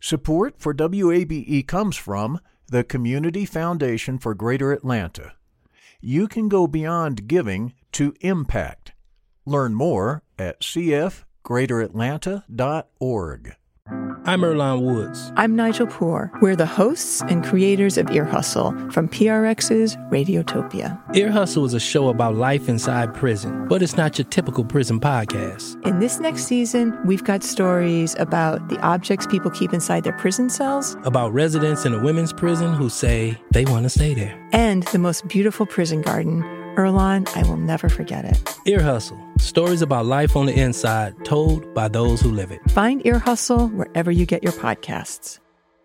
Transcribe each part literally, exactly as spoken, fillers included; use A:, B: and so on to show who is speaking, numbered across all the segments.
A: Support for W A B E comes from the Community Foundation for Greater Atlanta. You can go beyond giving to impact. Learn more at c f greater atlanta dot org.
B: I'm Earlonne Woods.
C: I'm Nigel Poor. We're the hosts and creators of Ear Hustle from P R X's Radiotopia.
B: Ear Hustle is a show about life inside prison, but it's not your typical prison podcast.
C: In this next season, we've got stories about the objects people keep inside their prison cells,
B: about residents in a women's prison who say they want to stay there,
C: and the most beautiful prison garden. Earlonne, I will never forget it.
B: Ear Hustle. Stories about life on the inside, told by those who live it.
C: Find Ear Hustle wherever you get your podcasts.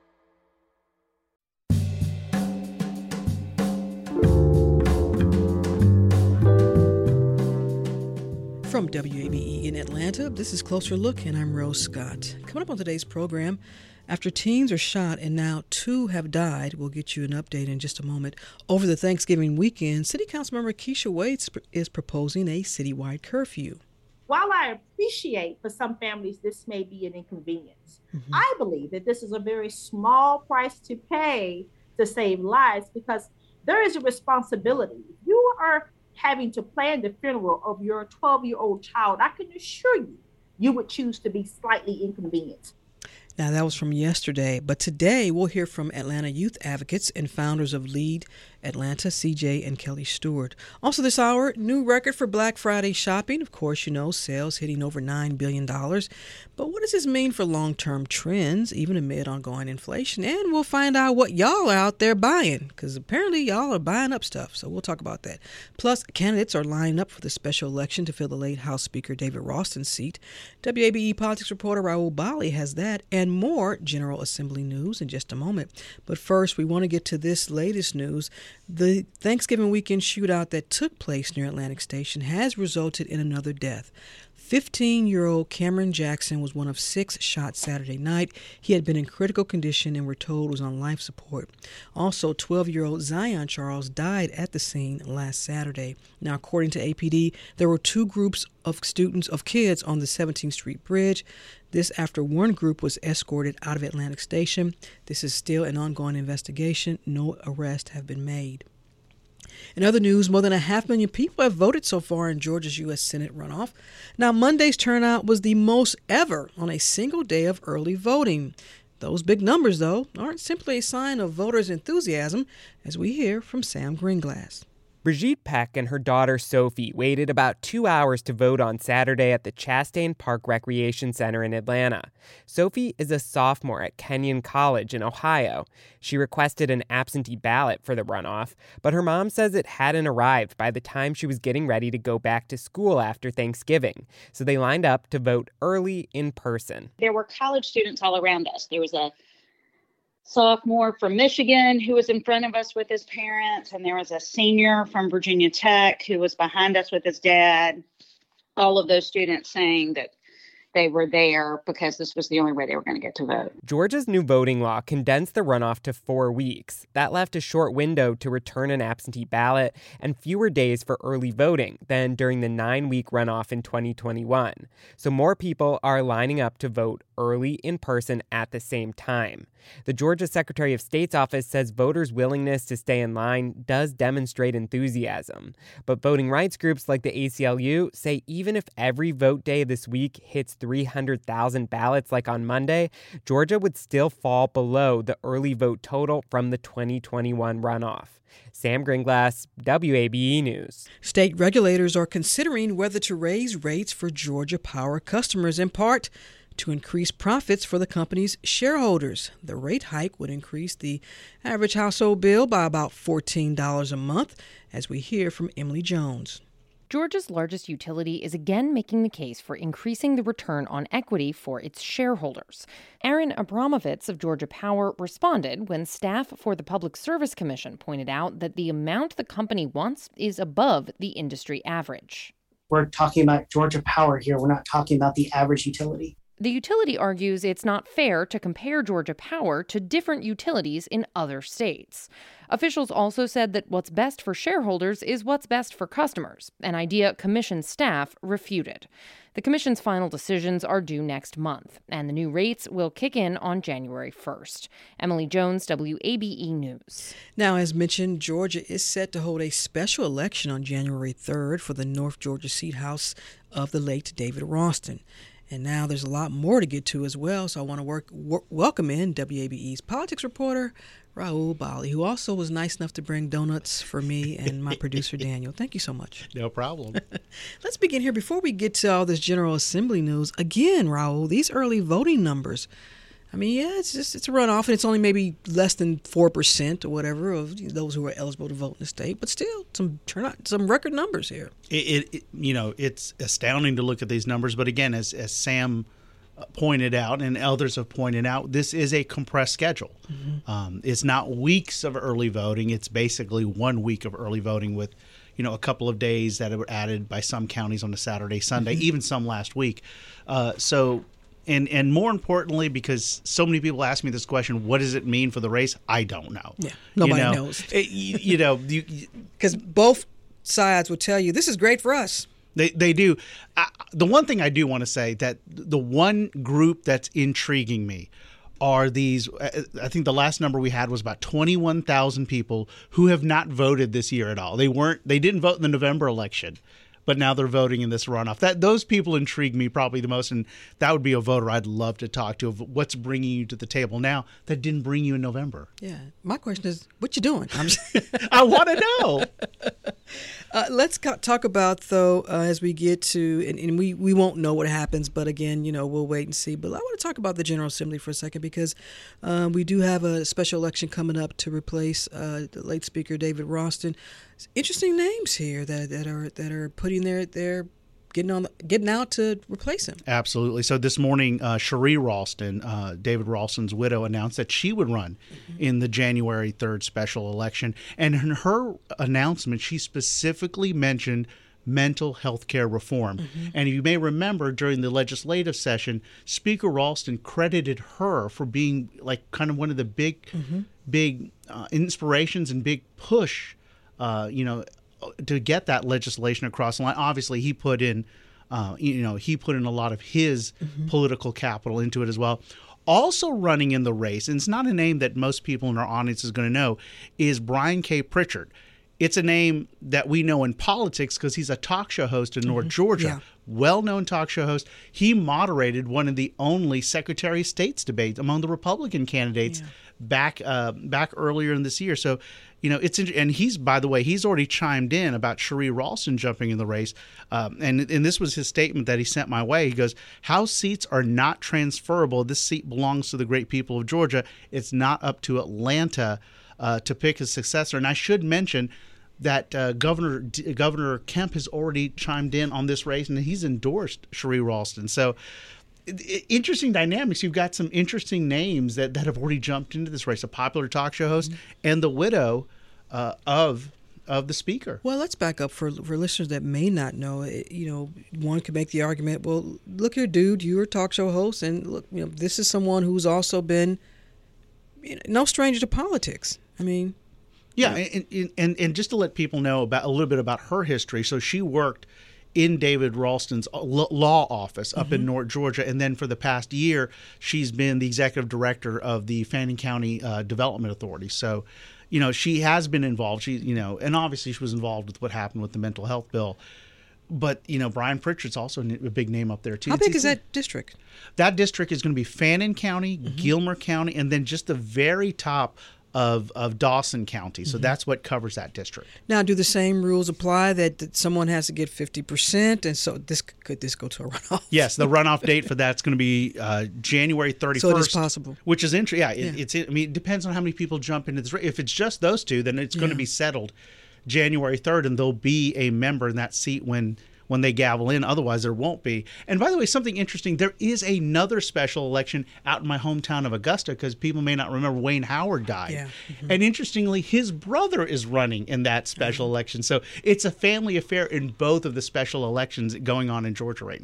D: From W A B E in Atlanta, this is Closer Look, and I'm Rose Scott. Coming up on today's program, after teens are shot and now two have died, we'll get you an update in just a moment. Over the Thanksgiving weekend, City Councilmember Keisha Wade is proposing a citywide curfew.
E: While I appreciate for some families this may be an inconvenience, mm-hmm. I believe that this is a very small price to pay to save lives, because there is a responsibility. If you are having to plan the funeral of your twelve-year-old child, I can assure you, you would choose to be slightly inconvenienced.
D: Now, that was from yesterday, but today we'll hear from Atlanta youth advocates and founders of Lead Atlanta, C J and Kelly Stewart. Also this hour, new record for Black Friday shopping. Of course, you know, sales hitting over nine billion dollars. But what does this mean for long-term trends, even amid ongoing inflation? And we'll find out what y'all are out there buying, because apparently y'all are buying up stuff. So we'll talk about that. Plus, candidates are lining up for the special election to fill the late House Speaker David Ralston's seat. W A B E politics reporter Raul Bali has that and more General Assembly news in just a moment. But first, we want to get to this latest news. The Thanksgiving weekend shootout that took place near Atlantic Station has resulted in another death. fifteen-year-old Cameron Jackson was one of six shot Saturday night. He had been in critical condition and we're told was on life support. Also, twelve-year-old Zion Charles died at the scene last Saturday. Now, according to A P D, there were two groups of students, of kids on the seventeenth Street Bridge. This after one group was escorted out of Atlantic Station. This is still an ongoing investigation. No arrests have been made. In other news, more than a half million people have voted so far in Georgia's U S Senate runoff. Now, Monday's turnout was the most ever on a single day of early voting. Those big numbers, though, aren't simply a sign of voters' enthusiasm, as we hear from Sam Greenglass.
F: Brigitte Peck and her daughter Sophie waited about two hours to vote on Saturday at the Chastain Park Recreation Center in Atlanta. Sophie is a sophomore at Kenyon College in Ohio. She requested an absentee ballot for the runoff, but her mom says it hadn't arrived by the time she was getting ready to go back to school after Thanksgiving, so they lined up to vote early in person.
G: There were college students all around us. There was a sophomore from Michigan who was in front of us with his parents, and there was a senior from Virginia Tech who was behind us with his dad. All of those students saying that they were there because this was the only way they were going to get to vote.
F: Georgia's new voting law condensed the runoff to four weeks. That left a short window to return an absentee ballot and fewer days for early voting than during the nine-week runoff in twenty twenty-one. So more people are lining up to vote early in person at the same time. The Georgia Secretary of State's office says voters' willingness to stay in line does demonstrate enthusiasm. But voting rights groups like the A C L U say even if every vote day this week hits three hundred thousand ballots like on Monday, Georgia would still fall below the early vote total from the twenty twenty-one runoff. Sam Greenglass, W A B E News.
D: State regulators are considering whether to raise rates for Georgia Power customers, in part to increase profits for the company's shareholders. The rate hike would increase the average household bill by about fourteen dollars a month, as we hear from Emily Jones.
H: Georgia's largest utility is again making the case for increasing the return on equity for its shareholders. Aaron Abramovitz of Georgia Power responded when staff for the Public Service Commission pointed out that the amount the company wants is above the industry average.
I: We're talking about Georgia Power here. We're not talking about the average utility.
H: The utility argues it's not fair to compare Georgia Power to different utilities in other states. Officials also said that what's best for shareholders is what's best for customers, an idea Commission staff refuted. The Commission's final decisions are due next month, and the new rates will kick in on January first. Emily Jones, W A B E News.
D: Now, as mentioned, Georgia is set to hold a special election on January third for the North Georgia seat house of the late David Ralston. And now there's a lot more to get to as well, so I want to work, w- welcome in W A B E's politics reporter, Rahul Bali, who also was nice enough to bring donuts for me and my producer, Daniel. Thank you so much.
I: No problem.
D: Let's begin here. Before we get to all this General Assembly news, again, Rahul, these early voting numbers, I mean, yeah, it's just it's a runoff, and it's only maybe less than four percent or whatever of those who are eligible to vote in the state, but still some turnout, some record numbers here.
I: It, it, it you know, it's astounding to look at these numbers, but again, as as Sam pointed out and others have pointed out, this is a compressed schedule. Mm-hmm. Um, it's not weeks of early voting. It's basically one week of early voting with, you know, a couple of days that were added by some counties on a Saturday, Sunday, mm-hmm. even some last week. Uh, so. And and more importantly, because so many people ask me this question, what does it mean for the race? I don't know.
D: Yeah, nobody
I: you know,
D: knows.
I: It, you, you know,
D: because both sides will tell you this is great for us.
I: They they do. I, the one thing I do want to say that the one group that's intriguing me are these. I think the last number we had was about twenty-one thousand people who have not voted this year at all. They weren't. They didn't vote in the November election, but now they're voting in this runoff. That those people intrigue me probably the most, and that would be a voter I'd love to talk to of what's bringing you to the table now that didn't bring you in November.
D: Yeah, my question is, what you doing? I'm just
I: I want to know.
D: Uh, let's co- talk about, though, uh, as we get to, and, and we, we won't know what happens, but again, you know, we'll wait and see. But I want to talk about the General Assembly for a second because uh, we do have a special election coming up to replace uh, the late Speaker David Ralston. Interesting names here that, that are that are putting their their getting on getting out to replace him.
I: Absolutely. So this morning, uh, Cherie Ralston, uh, David Ralston's widow, announced that she would run mm-hmm. in the January third special election. And in her announcement, she specifically mentioned mental health care reform. Mm-hmm. And you may remember during the legislative session, Speaker Ralston credited her for being like kind of one of the big, mm-hmm. big uh, inspirations and big push, uh, you know, to get that legislation across the line. Obviously, he put in, uh, you know, he put in a lot of his mm-hmm. political capital into it as well. Also running in the race, and it's not a name that most people in our audience is going to know, is Brian K. Pritchard. It's a name that we know in politics because he's a talk show host in North mm-hmm. Georgia, yeah. well-known talk show host. He moderated one of the only Secretary of State's debates among the Republican candidates yeah. back uh, back earlier in this year. So, you know, it's and he's, by the way, he's already chimed in about Cherie Ralston jumping in the race. Um, and, and this was his statement that he sent my way. He goes, House seats are not transferable. This seat belongs to the great people of Georgia. It's not up to Atlanta uh, to pick his successor. And I should mention that uh, Governor D- Governor Kemp has already chimed in on this race, and he's endorsed Cherie Ralston. So interesting dynamics. You've got some interesting names that, that have already jumped into this race, a popular talk show host mm-hmm. and the widow uh, of of the speaker.
D: Well, let's back up for for listeners that may not know. You know, one could make the argument, well, look here, dude, you're a talk show host, and look, you know, this is someone who's also been you know, no stranger to politics. I mean,
I: yeah, you know. and, and and just to let people know about a little bit about her history. So she worked in David Ralston's law office up mm-hmm. in North Georgia. And then for the past year, she's been the executive director of the Fannin County uh, Development Authority. So, you know, she has been involved. She, you know, and obviously she was involved with what happened with the mental health bill. But, you know, Brian Pritchard's also a big name up there, too.
D: How big is that district?
I: That district is going to be Fannin County, mm-hmm. Gilmer County, and then just the very top of of Dawson County. So mm-hmm. that's what covers that district.
D: Now, do the same rules apply that, that someone has to get fifty percent? And so this could this go to a runoff?
I: Yes, the runoff date for that's going to be uh, January thirty-first.
D: So it is possible.
I: Which is interesting. Yeah, it, yeah, it's. I mean, it depends on how many people jump into this. If it's just those two, then it's yeah. going to be settled January third, and there'll be a member in that seat when when they gavel in. Otherwise, there won't be. And by the way, something interesting, there is another special election out in my hometown of Augusta because people may not remember Wayne Howard died.
D: Yeah. Mm-hmm.
I: And interestingly, his brother is running in that special mm-hmm. election. So it's a family affair in both of the special elections going on in Georgia right now.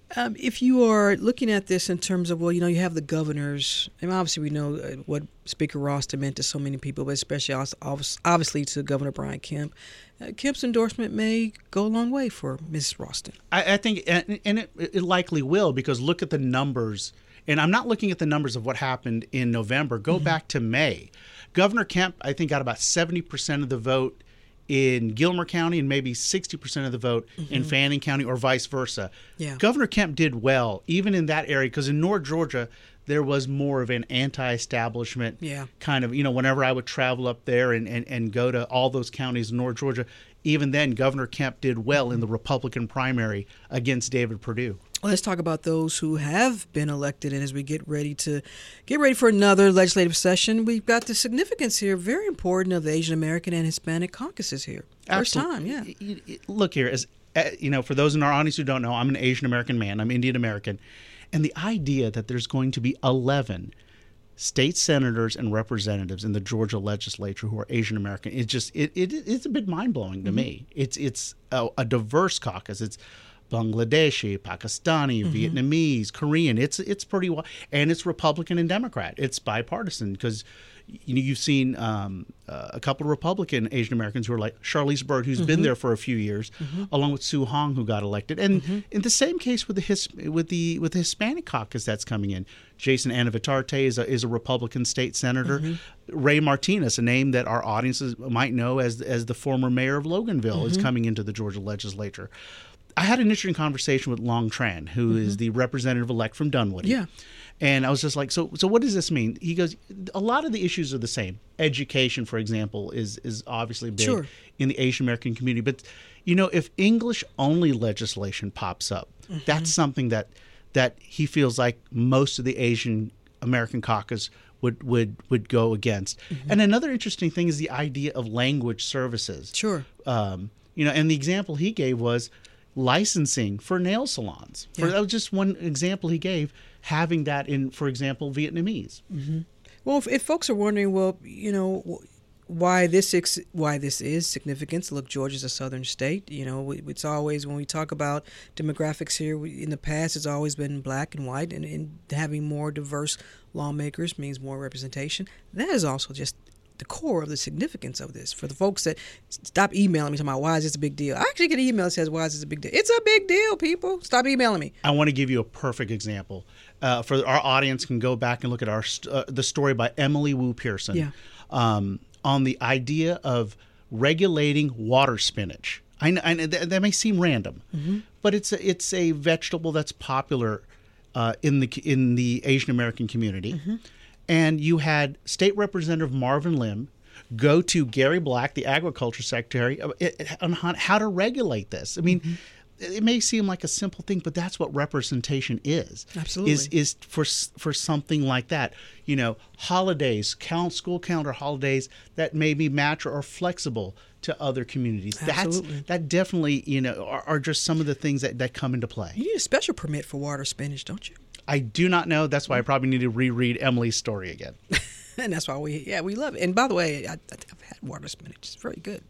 D: Um, if you are looking at this in terms of, well, you know, you have the governors, and obviously we know uh, what Speaker Ralston meant to so many people, but especially also, obviously to Governor Brian Kemp. Uh, Kemp's endorsement may go a long way for Miz Ralston.
I: I, I think, and, and it, it likely will, because look at the numbers. And I'm not looking at the numbers of what happened in November. Go mm-hmm. back to May. Governor Kemp, I think, got about seventy percent of the vote in Gilmer County and maybe sixty percent of the vote mm-hmm. in Fannin County, or vice versa.
D: Yeah.
I: Governor Kemp did well, even in that area, because in North Georgia, there was more of an anti-establishment
D: yeah.
I: kind of, you know, whenever I would travel up there and, and, and go to all those counties in North Georgia, even then, Governor Kemp did well in the Republican primary against David Perdue.
D: Well, let's talk about those who have been elected. And as we get ready to get ready for another legislative session, we've got the significance here, very important, of the Asian American and Hispanic caucuses here. First
I: Absolutely.
D: time, yeah.
I: Look here, as you know, for those in our audience who don't know, I'm an Asian American man. I'm Indian American. And the idea that there's going to be eleven state senators and representatives in the Georgia legislature who are Asian American, it's just it, it it's a bit mind blowing to mm-hmm. me. It's it's a, a diverse caucus. It's Bangladeshi, Pakistani, mm-hmm. Vietnamese, Korean. It's it's pretty well, and it's Republican and Democrat. It's bipartisan because you know you've seen um, uh, a couple of Republican Asian Americans who are like Charlize Byrd, who's mm-hmm. been there for a few years, mm-hmm. along with Sue Hong, who got elected, and mm-hmm. in the same case with the His, with the with the Hispanic caucus that's coming in. Jason Anavitarte is a, is a Republican state senator. Mm-hmm. Ray Martinez, a name that our audiences might know as as the former mayor of Loganville, mm-hmm. is coming into the Georgia legislature. I had an interesting conversation with Long Tran, who mm-hmm. is the representative-elect from Dunwoody.
D: Yeah.
I: And I was just like, so so what does this mean? He goes, a lot of the issues are the same. Education, for example, is is obviously big
D: sure.
I: in the Asian American community. But, you know, if English-only legislation pops up, mm-hmm. that's something that that he feels like most of the Asian American caucus would, would, would go against. Mm-hmm. And another interesting thing is the idea of language services.
D: Sure.
I: Um, you know, and the example he gave was licensing for nail salons.
D: Yeah.
I: For, that was just one example he gave, having that in, for example, Vietnamese.
D: Mm-hmm. Well, if, if folks are wondering, well, you know, why this ex- why this is significant, look, Georgia's a southern state. You know, it's always, when we talk about demographics here, we, in the past, it's always been black and white, and, and having more diverse lawmakers means more representation. That is also just the core of the significance of this. For the folks that stop emailing me talking about why is this a big deal, I actually get an email that says, why is this a big deal? It's a big deal, people. Stop emailing me.
I: I want to give you a perfect example. Uh, for our audience can go back and look at our uh, the story by Emily Wu Pearson
D: yeah.
I: um, on the idea of regulating water spinach. I know, I know that, that may seem random, mm-hmm. but it's a, it's a vegetable that's popular uh, in the in the Asian American community. Mm-hmm. And you had State Representative Marvin Lim go to Gary Black, the Agriculture Secretary, on how to regulate this. I mean, mm-hmm. it may seem like a simple thing, but that's what representation is.
D: Absolutely.
I: Is is for for something like that. You know, holidays, count school calendar holidays that may be match or flexible to other communities.
D: Absolutely.
I: That's that definitely, you know, are, are just some of the things that, that come into play.
D: You need a special permit for water spinach, don't you?
I: I do not know. That's why I probably need to reread Emily's story again.
D: And that's why we, yeah, we love it. And by the way, I, I've had water spinach. It's very good.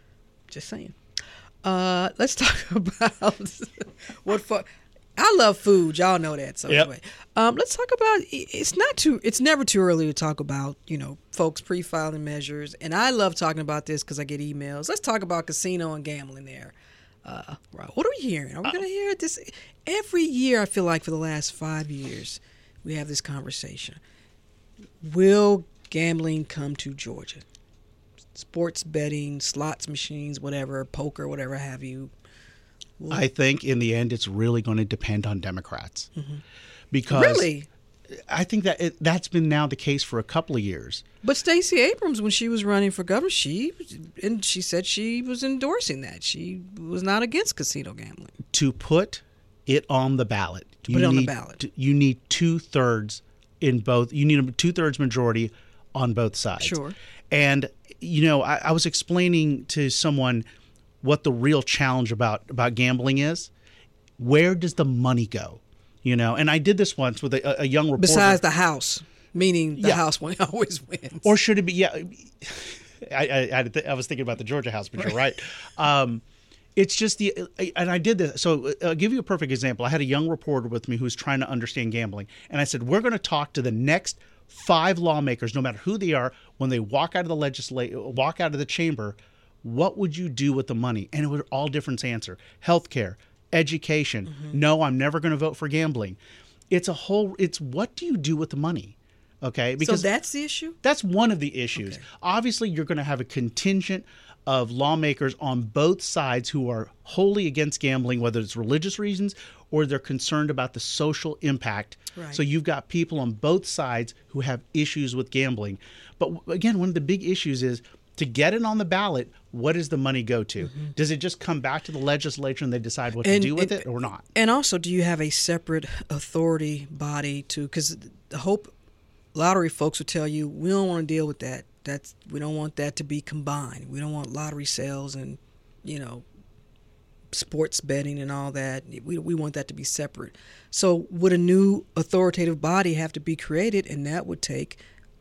D: Just saying. Uh, let's talk about what for. I love food. Y'all know that. So
I: yep.
D: anyway, um, let's talk about. It's not too. It's never too early to talk about, you know, folks pre-filing measures. And I love talking about this because I get emails. Let's talk about casino and gambling there. Uh, what are we hearing? Are we going to hear this every year? I feel like for the last five years, we have this conversation. Will gambling come to Georgia? Sports betting, slots machines, whatever, poker, whatever have you. Will...
I: I think in the end, it's really going to depend on Democrats.
D: Mm-hmm.
I: Because
D: really?
I: I think that it, that's been now the case for a couple of years.
D: But Stacey Abrams, when she was running for governor, she and she said she was endorsing that. She was not against casino gambling.
I: To put it on the ballot,
D: to put it on the ballot,
I: you need two thirds in both. You need a two thirds majority on both sides.
D: Sure.
I: And you know, I, I was explaining to someone what the real challenge about about gambling is. Where does the money go? You know, and I did this once with a, a young reporter.
D: Besides the house, meaning the
I: yeah.
D: house one always wins.
I: Or should it be? Yeah, I, I, I was thinking about the Georgia house, but you're right. Um, It's just the, and I did this. So I'll give you a perfect example. I had a young reporter with me who's trying to understand gambling. And I said, we're going to talk to the next five lawmakers, no matter who they are, when they walk out of the legislature, walk out of the chamber, what would you do with the money? And it was all different answer. Healthcare, education. Mm-hmm. No, I'm never going to vote for gambling. It's a whole, it's what do you do with the money? Okay.
D: Because so that's the issue?
I: That's one of the issues. Okay. Obviously, you're going to have a contingent of lawmakers on both sides who are wholly against gambling, whether it's religious reasons or they're concerned about the social impact. Right. So you've got people on both sides who have issues with gambling. But again, one of the big issues is to get it on the ballot, what does the money go to? Mm-hmm. Does it just come back to the legislature and they decide what and, to do with and, it or not?
D: And also, do you have a separate authority body to, because the Hope lottery folks will tell you, we don't want to deal with that. That's, we don't want that to be combined. We don't want lottery sales and, you know, sports betting and all that. We we want that to be separate. So would a new authoritative body have to be created, and that would take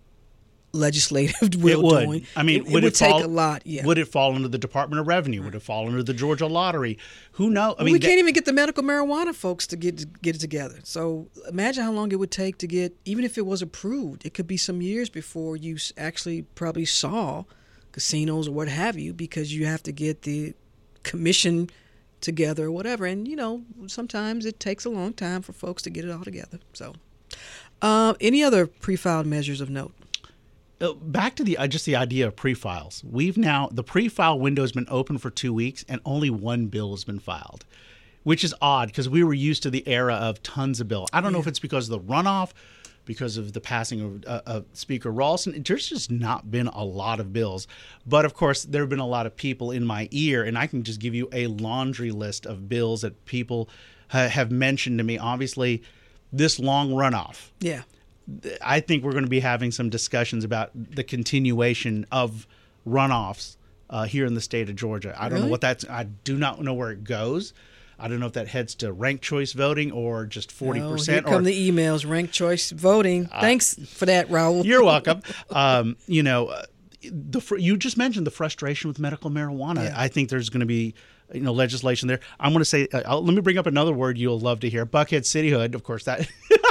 D: legislative will
I: it would.
D: doing?
I: I mean,
D: it,
I: would
D: it would
I: it fall,
D: take a lot. Yeah.
I: Would it fall under the Department of Revenue? Right. Would it fall under the Georgia Lottery? Who knows? I
D: well,
I: mean,
D: we
I: that,
D: can't even get the medical marijuana folks to get get it together. So imagine how long it would take to get, even if it was approved, it could be some years before you actually probably saw casinos or what have you, because you have to get the commission together or whatever. And, you know, sometimes it takes a long time for folks to get it all together. So uh, any other pre-filed measures of note?
I: Uh, back to the uh, just the idea of pre-files. We've now, the pre-file window has been open for two weeks and only one bill has been filed, which is odd because we were used to the era of tons of bills. I don't yeah. know if it's because of the runoff, because of the passing of, uh, of Speaker Ralston. There's just not been a lot of bills. But, of course, there have been a lot of people in my ear, and I can just give you a laundry list of bills that people ha- have mentioned to me. Obviously, this long runoff.
D: Yeah.
I: I think we're going to be having some discussions about the continuation of runoffs uh, here in the state of Georgia. I don't
D: really?
I: know what that's – I do not know where it goes. I don't know if that heads to ranked choice voting or just forty percent.
D: Oh, here come
I: or,
D: the emails, ranked choice voting. Uh, Thanks for that, Raul.
I: You're welcome. um, you know, uh, the you just mentioned the frustration with medical marijuana. Yeah. I think there's going to be you know legislation there. I'm going to say uh, – let me bring up another word you'll love to hear. Buckhead cityhood, of course, that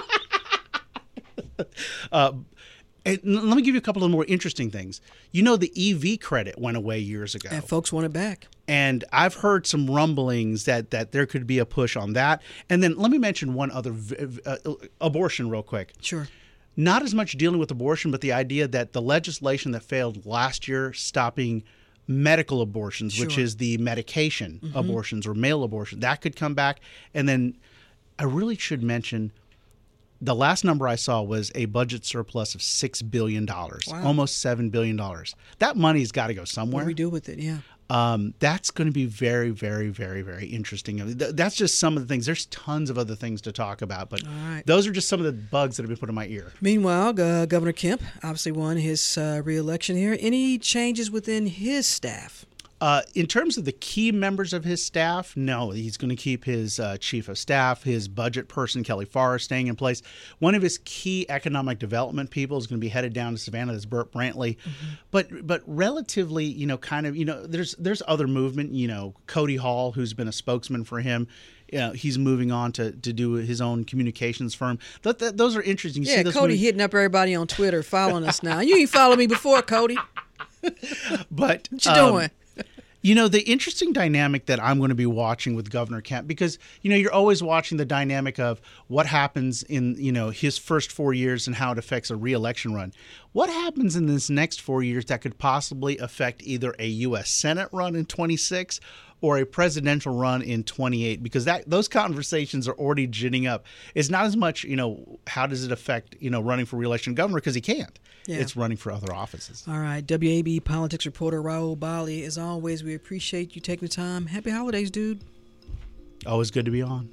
I: – uh, and let me give you a couple of more interesting things. You know, the E V credit went away years ago.
D: And folks want it back.
I: And I've heard some rumblings that, that there could be a push on that. And then let me mention one other, uh, abortion real quick.
D: Sure.
I: Not as much dealing with abortion, but the idea that the legislation that failed last year stopping medical abortions, sure. which is the medication mm-hmm. abortions or male abortion, that could come back. And then I really should mention the last number I saw was a budget surplus of six billion dollars, wow. almost seven billion dollars. That money's got to go somewhere.
D: What do we do with it? Yeah.
I: Um, that's going to be very, very, very, very interesting. I mean, th- that's just some of the things. There's tons of other things to talk about, but right. those are just some of the bugs that have been put in my ear.
D: Meanwhile, uh, Governor Kemp obviously won his uh, re-election here. Any changes within his staff?
I: Uh, in terms of the key members of his staff, no, he's going to keep his uh, chief of staff, his budget person, Kelly Farr, staying in place. One of his key economic development people is going to be headed down to Savannah. That's Burt Brantley. Mm-hmm. But but relatively, you know, kind of, you know, there's there's other movement. You know, Cody Hall, who's been a spokesman for him, you know, he's moving on to, to do his own communications firm. That, that, those are interesting. You
D: yeah,
I: see those
D: Cody
I: movies?
D: Hitting up everybody on Twitter, following us now. You ain't followed me before, Cody.
I: But
D: what you
I: um,
D: doing?
I: You know, the interesting dynamic that I'm going to be watching with Governor Kemp, because, you know, you're always watching the dynamic of what happens in, you know, his first four years and how it affects a re-election run. What happens in this next four years that could possibly affect either a U S Senate run in twenty-six or a presidential run in twenty-eight? Because that those conversations are already ginning up. It's not as much, you know, how does it affect, you know, running for re-election governor, because he can't. Yeah. It's running for other offices.
D: All right. W A B politics reporter Raul Bali, as always, we appreciate you taking the time. Happy holidays, dude.
I: Always good to be on.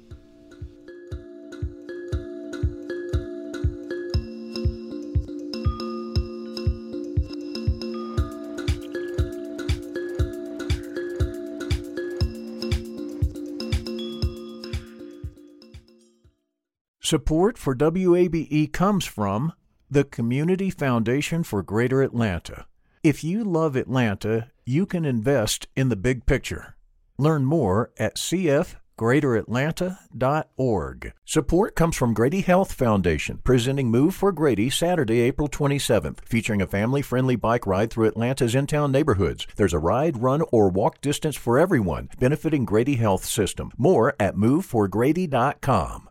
A: Support for W A B E comes from the Community Foundation for Greater Atlanta. If you love Atlanta, you can invest in the big picture. Learn more at c f greater atlanta dot org. Support comes from Grady Health Foundation, presenting Move for Grady Saturday, April twenty-seventh, featuring a family-friendly bike ride through Atlanta's in-town neighborhoods. There's a ride, run, or walk distance for everyone, benefiting Grady Health System. More at move for grady dot com.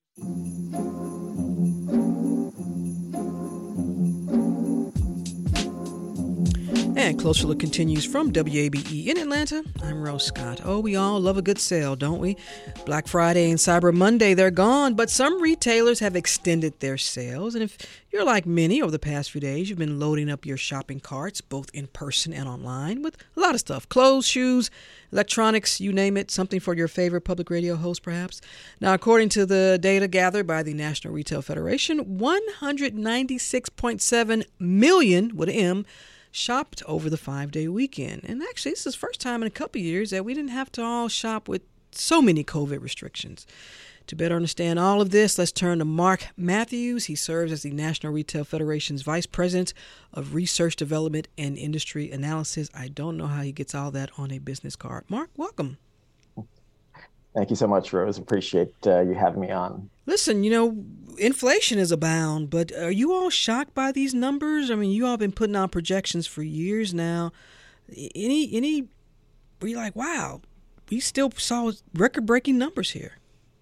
D: And Closer Look continues from W A B E in Atlanta. I'm Rose Scott. Oh, we all love a good sale, don't we? Black Friday and Cyber Monday, they're gone, but some retailers have extended their sales. And if you're like many over the past few days, you've been loading up your shopping carts, both in person and online, with a lot of stuff. Clothes, shoes, electronics, you name it, something for your favorite public radio host, perhaps. Now, according to the data gathered by the National Retail Federation, one hundred ninety-six point seven million, with an M, shopped over the five-day weekend. And actually, this is the first time in a couple of years that we didn't have to all shop with so many COVID restrictions. To better understand all of this, let's turn to Mark Matthews. He serves as the National Retail Federation's Vice President of Research Development and Industry Analysis. I don't know how he gets all that on a business card. Mark, welcome.
J: Thank you so much, Rose. Appreciate uh, you having me on.
D: Listen, you know, inflation is abound, but are you all shocked by these numbers? I mean, you all been putting out projections for years now. Any, any, were you like, wow, we still saw record-breaking numbers here?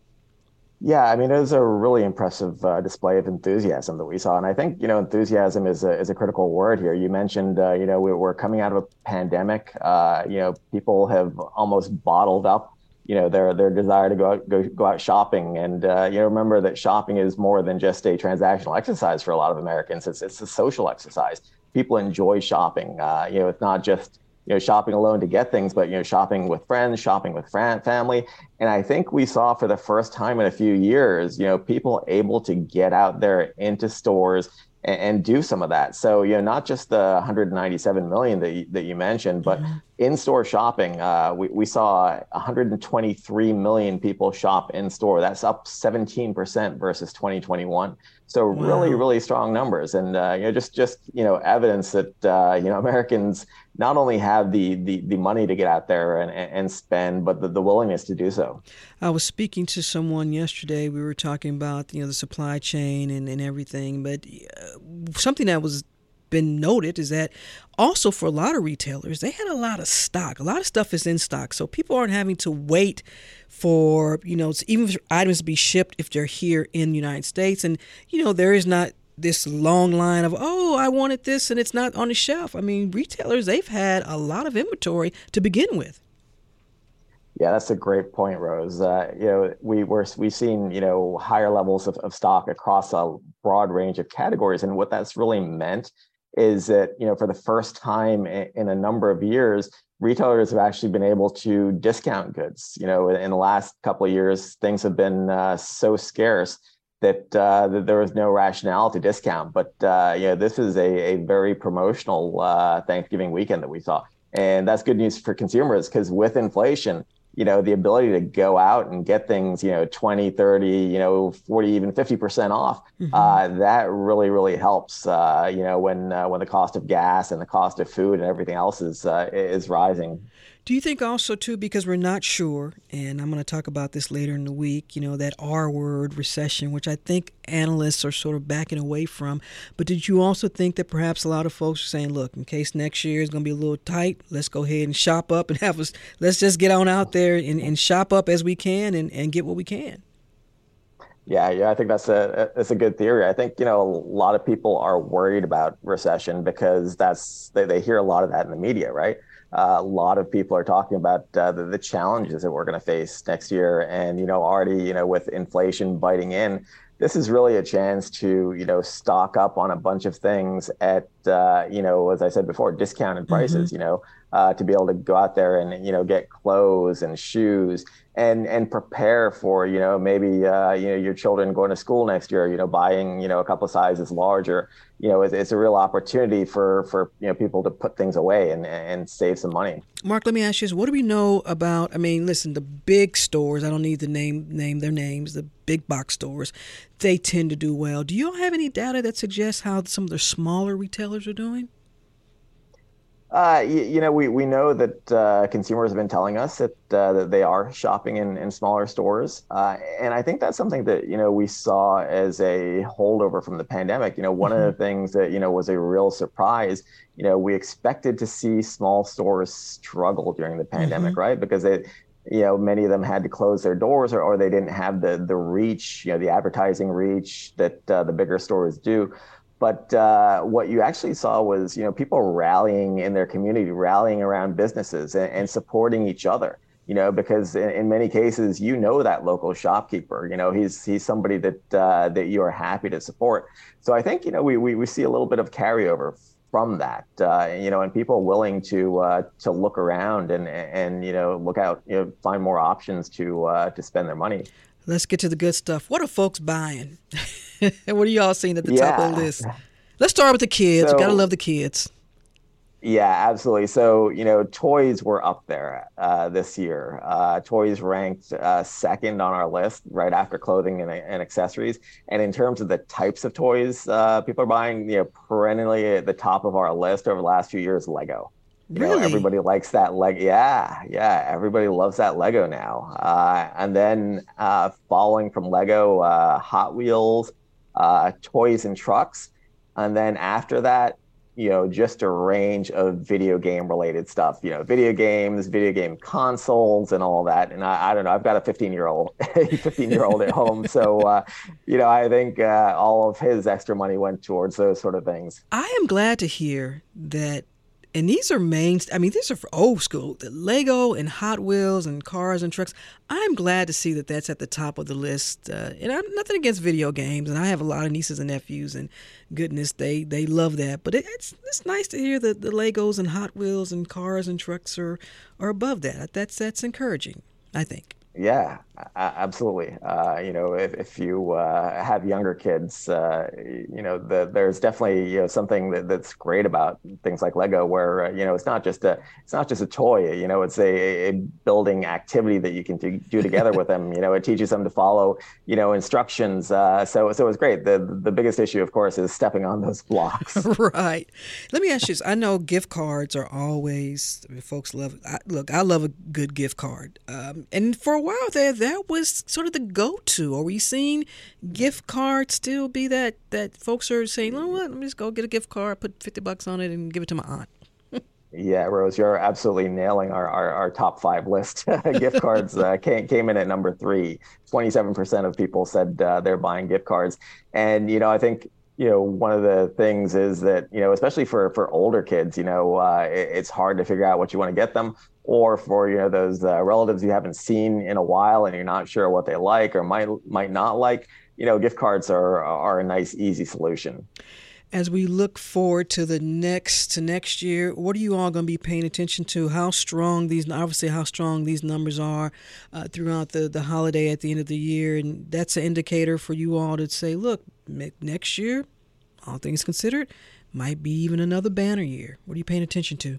J: Yeah, I mean, it was a really impressive uh, display of enthusiasm that we saw. And I think, you know, enthusiasm is a, is a critical word here. You mentioned, uh, you know, we, we're coming out of a pandemic. Uh, you know, people have almost bottled up you know, their their desire to go out, go go out shopping. And, uh, you know, remember that shopping is more than just a transactional exercise for a lot of Americans. It's it's a social exercise. People enjoy shopping. Uh, you know, it's not just, you know, shopping alone to get things, but, you know, shopping with friends, shopping with friend, family. And I think we saw for the first time in a few years, you know, people able to get out there into stores and, and do some of that. So, you know, not just the one hundred ninety-seven million that you, that you mentioned, but mm-hmm. in-store shopping, uh, we, we saw one hundred twenty-three million people shop in-store. That's up seventeen percent versus twenty twenty-one. So wow. really, really strong numbers. And, uh, you know, just, just you know, evidence that, uh, you know, Americans not only have the the, the money to get out there and, and spend, but the, the willingness to do so.
D: I was speaking to someone yesterday. We were talking about, you know, the supply chain and, and everything. But uh, something that was been noted is that also for a lot of retailers, they had a lot of stock. A lot of stuff is in stock. So people aren't having to wait for, you know, even for items to be shipped if they're here in the United States. And, you know, there is not this long line of, oh, I wanted this and it's not on the shelf. I mean, retailers, they've had a lot of inventory to begin with.
J: Yeah, that's a great point, Rose. Uh, you know, we were we've seen, you know, higher levels of, of stock across a broad range of categories. And what that's really meant is that, you know, for the first time in, in a number of years, retailers have actually been able to discount goods. You know, in the last couple of years, things have been uh, so scarce that, uh, that there was no rationale to discount. But, uh, you know, this is a, a very promotional uh, Thanksgiving weekend that we saw. And that's good news for consumers because with inflation, you know, the ability to go out and get things, you know, twenty, thirty, you know, forty, even fifty percent off, mm-hmm. uh, that really, really helps, uh, you know, when uh, when the cost of gas and the cost of food and everything else is uh, is rising.
D: Do you think also, too, because we're not sure, and I'm going to talk about this later in the week, you know, that R word, recession, which I think analysts are sort of backing away from. But did you also think that perhaps a lot of folks are saying, look, in case next year is going to be a little tight, let's go ahead and shop up and have us, let's just get on out there and, and shop up as we can and, and get what we can?
J: Yeah, yeah, I think that's a that's a good theory. I think, you know, a lot of people are worried about recession because that's they, they hear a lot of that in the media, right? Uh, a lot of people are talking about uh, the, the challenges that we're going to face next year. And, you know, already, you know, with inflation biting in, this is really a chance to, you know, stock up on a bunch of things at, uh, you know, as I said before, discounted prices, mm-hmm. you know, uh, to be able to go out there and, you know, get clothes and shoes and and prepare for, you know, maybe, uh, you know, your children going to school next year, you know, buying, you know, a couple of sizes larger. You know, it's, it's a real opportunity for, for, you know, people to put things away and, and save some money.
D: Mark, let me ask you this. What do we know about, I mean, listen, the big stores, I don't need to name name their names, the big box stores, they tend to do well. Do you all have any data that suggests how some of the smaller retailers are doing?
J: Uh, you, you know, we, we know that uh, consumers have been telling us that, uh, that they are shopping in, in smaller stores. Uh, and I think that's something that, you know, we saw as a holdover from the pandemic. You know, one mm-hmm. of the things that, you know, was a real surprise, you know, we expected to see small stores struggle during the pandemic, mm-hmm. right? Because they, you know, many of them had to close their doors or, or they didn't have the, the reach, you know, the advertising reach that uh, the bigger stores do. But uh, what you actually saw was, you know, people rallying in their community, rallying around businesses and, and supporting each other, you know, because in, in many cases, you know, that local shopkeeper, you know, he's he's somebody that uh, that you are happy to support. So I think, you know, we we, we see a little bit of carryover from that, uh, you know, and people willing to uh, to look around and, and, you know, look out, you know, find more options to uh, to spend their money.
D: Let's get to the good stuff. What are folks buying? What are y'all seeing at the
J: yeah.
D: top of the list? Let's start with the kids. So, gotta love the kids.
J: Yeah, absolutely. So, you know, toys were up there uh, this year. Uh, toys ranked uh, second on our list, right after clothing and, and accessories. And in terms of the types of toys uh, people are buying, you know, perennially at the top of our list over the last few years, Lego. You
D: really?
J: know, everybody likes that Lego. Yeah, yeah. Everybody loves that Lego now. Uh, and then uh, following from Lego, uh, Hot Wheels, uh, toys and trucks. And then after that, you know, just a range of video game related stuff, you know, video games, video game consoles and all that. And I, I don't know, I've got a fifteen year old, fifteen year old at home. So, uh, you know, I think uh, all of his extra money went towards those sort of things.
D: I am glad to hear that. And these are main, I mean, these are for old school, the Lego and Hot Wheels and cars and trucks. I'm glad to see that that's at the top of the list. Uh, and I'm nothing against video games. And I have a lot of nieces and nephews, and goodness, they, they love that. But it, it's it's nice to hear that the Legos and Hot Wheels and cars and trucks are, are above that. That's, that's encouraging, I think.
J: Yeah, absolutely. Uh, you know, if, if you uh, have younger kids, uh, you know, the, there's definitely, you know, something that, that's great about things like Lego, where, uh, you know, it's not just a it's not just a toy. You know, it's a, a building activity that you can do, do together with them. You know, it teaches them to follow, you know, instructions. Uh, so so it's great. The the biggest issue, of course, is stepping on those blocks.
D: Right. Let me ask you this. I know gift cards are always, I mean, folks love. I, look, I love a good gift card, um, and for a while there, that was sort of the go-to. Are we seeing gift cards still be that that folks are saying, you know what, let me just go get a gift card, put fifty bucks on it, and give it to my aunt?
J: Yeah, Rose, you're absolutely nailing our, our, our top five list. Gift cards uh, came, came in at number three. twenty-seven percent of people said uh, they're buying gift cards. And, you know, I think, you know, one of the things is that, you know, especially for, for older kids, you know, uh, it, it's hard to figure out what you want to get them. Or for, you know, those uh, relatives you haven't seen in a while and you're not sure what they like or might might not like, you know, gift cards are are a nice, easy solution.
D: As we look forward to the next to next year, what are you all going to be paying attention to? How strong these, obviously how strong these numbers are uh, throughout the, the holiday at the end of the year. And that's an indicator for you all to say, look, next year, all things considered, might be even another banner year. What are you paying attention to?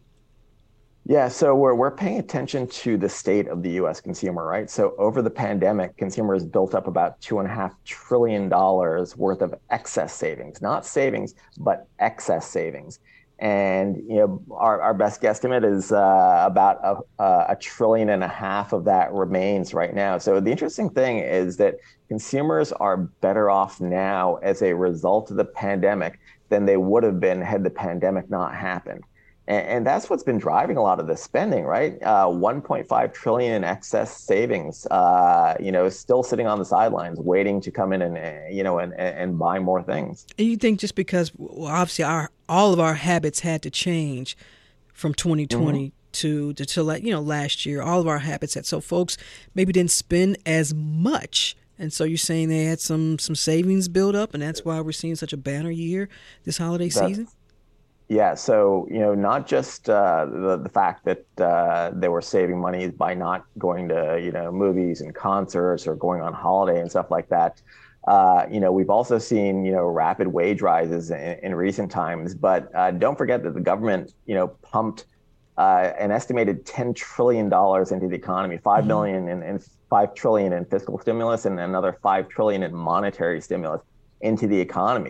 J: Yeah, so we're we're paying attention to the state of the U S consumer, right? So over the pandemic, consumers built up about two and a half trillion dollars worth of excess savings, not savings, but excess savings. And you know, our, our best guesstimate is uh, about a, a trillion and a half of that remains right now. So the interesting thing is that consumers are better off now as a result of the pandemic than they would have been had the pandemic not happened. And that's what's been driving a lot of the spending, right? Uh, one point five trillion dollars in excess savings, uh, you know, still sitting on the sidelines, waiting to come in and, you know, and, and buy more things.
D: And you think just because, well, obviously, our all of our habits had to change from twenty twenty mm-hmm. to to, to you know last year, all of our habits had, so folks maybe didn't spend as much. And so you're saying they had some some savings built up, and that's why we're seeing such a banner year this holiday
J: that's-
D: season?
J: Yeah, so, you know, not just uh, the, the fact that uh, they were saving money by not going to, you know, movies and concerts or going on holiday and stuff like that. Uh, you know, we've also seen, you know, rapid wage rises in, in recent times. But uh, don't forget that the government, you know, pumped uh, an estimated ten trillion dollars into the economy, five mm-hmm. million and, and five trillion in fiscal stimulus and another five trillion in monetary stimulus into the economy.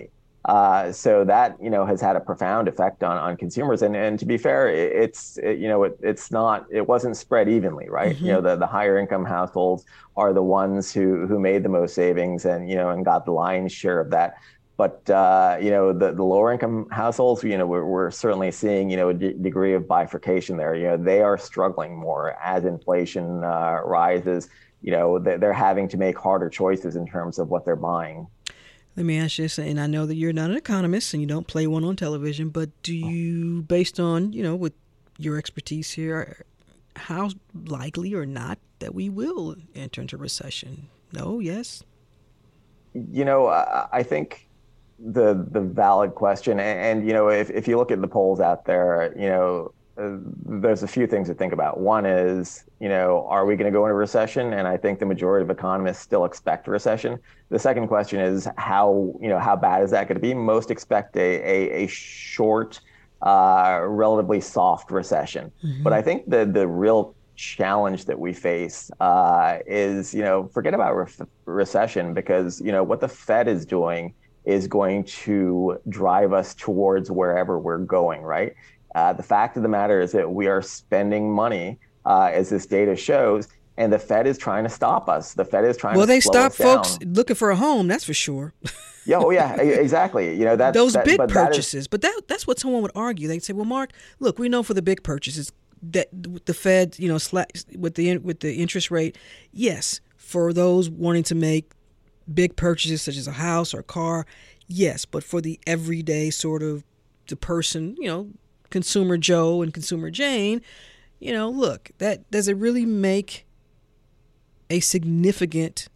J: Uh, so that, you know, has had a profound effect on, on consumers. And, and to be fair, it, it's, it, you know, it, it's not, it wasn't spread evenly, right? Mm-hmm. You know, the, the higher income households are the ones who, who made the most savings and, you know, and got the lion's share of that. But, uh, you know, the, the lower income households, you know, we're, we're certainly seeing, you know, a d- degree of bifurcation there. You know, they are struggling more as inflation uh, rises. You know, they're having to make harder choices in terms of what they're buying.
D: Let me ask you this, and I know that you're not an economist and you don't play one on television, but do you, based on, you know, with your expertise here, how likely or not that we will enter into recession? No, yes?
J: You know, I think the the valid question, and, and you know, if, if you look at the polls out there, you know, uh, there's a few things to think about. One is, you know, are we going to go into recession? And I think the majority of economists still expect a recession. The second question is how, you know, how bad is that going to be? Most expect a, a, a short, uh, relatively soft recession. Mm-hmm. But I think the, the real challenge that we face uh, is, you know, forget about re- recession because, you know, what the Fed is doing is going to drive us towards wherever we're going, right? Uh, the fact of the matter is that we are spending money, uh, as this data shows, and the Fed is trying to stop us. The Fed is trying
D: well,
J: to
D: they
J: slow
D: stop
J: us
D: folks
J: down.
D: looking for a home, that's for sure.
J: yeah, oh yeah, exactly. You know, that's,
D: those
J: that,
D: big
J: but
D: purchases.
J: That is,
D: but that that's what someone would argue. They'd say, "Well, Mark, look, we know for the big purchases that the Fed, you know, sla- with the with the interest rate, yes, for those wanting to make big purchases such as a house or a car, yes, but for the everyday sort of the person, you know, consumer Joe and consumer Jane, you know, look, that does it really make a significant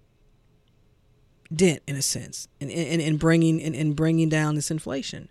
D: dent in a sense in in, in bringing in, in bringing down this inflation?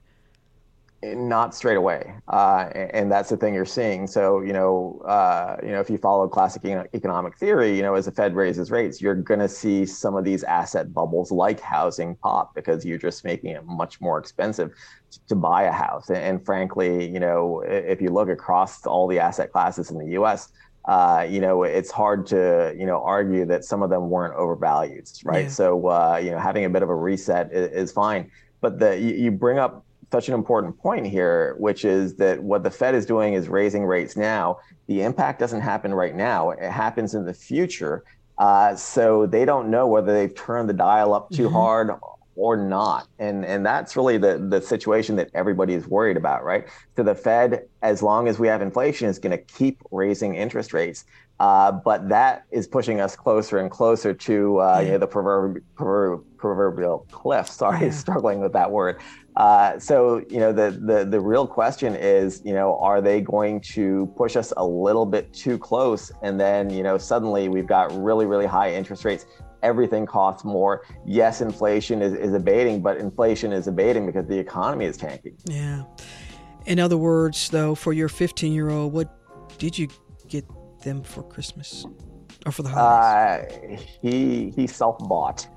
J: Not straight away, uh, and that's the thing you're seeing. So, you know, uh, you know, if you follow classic economic theory, you know, as the Fed raises rates, you're going to see some of these asset bubbles like housing pop because you're just making it much more expensive to buy a house. And, and frankly, you know, if you look across all the asset classes in the U S, uh, you know, it's hard to, you know, argue that some of them weren't overvalued, right? Yeah. So, uh, you know, having a bit of a reset is, is fine. But the you, you bring up such an important point here, which is that what the Fed is doing is raising rates now. The impact doesn't happen right now. It happens in the future. Uh, so they don't know whether they've turned the dial up too mm-hmm. hard or not. And and that's really the, the situation that everybody is worried about, right? So the Fed, as long as we have inflation, is going to keep raising interest rates. Uh, but that is pushing us closer and closer to uh, yeah. you know, the proverbial, proverbial, proverbial cliff. Sorry, yeah. struggling with that word. Uh, so, you know, the, the the real question is, you know, are they going to push us a little bit too close? And then, you know, suddenly we've got really, really high interest rates. Everything costs more. Yes, inflation is, is abating, but inflation is abating because the economy is tanking.
D: Yeah. In other words, though, for your fifteen-year-old, what did you get them for Christmas or for the holidays?
J: Uh, he he self-bought.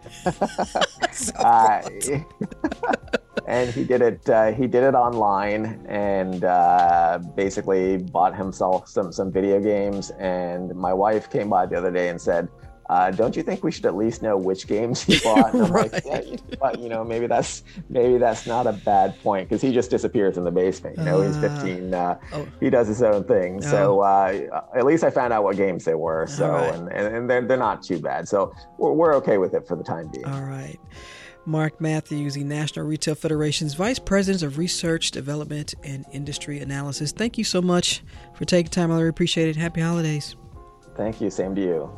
D: self-bought.
J: uh, and he did it. Uh, he did it online, and uh, basically bought himself some some video games. And my wife came by the other day and said, Uh, don't you think we should at least know which games he bought? And I'm
D: right.
J: like, yeah, but you know, maybe that's maybe that's not a bad point because he just disappears in the basement. You know, uh, he's fifteen. Uh, oh. He does his own thing. Oh. So uh, at least I found out what games they were. So right. and, and they're they're not too bad. So we're we're okay with it for the time being.
D: All right. Mark Matthews, the National Retail Federation's Vice President of Research, Development, and Industry Analysis. Thank you so much for taking time. I really appreciate it. Happy holidays.
J: Thank you. Same to you.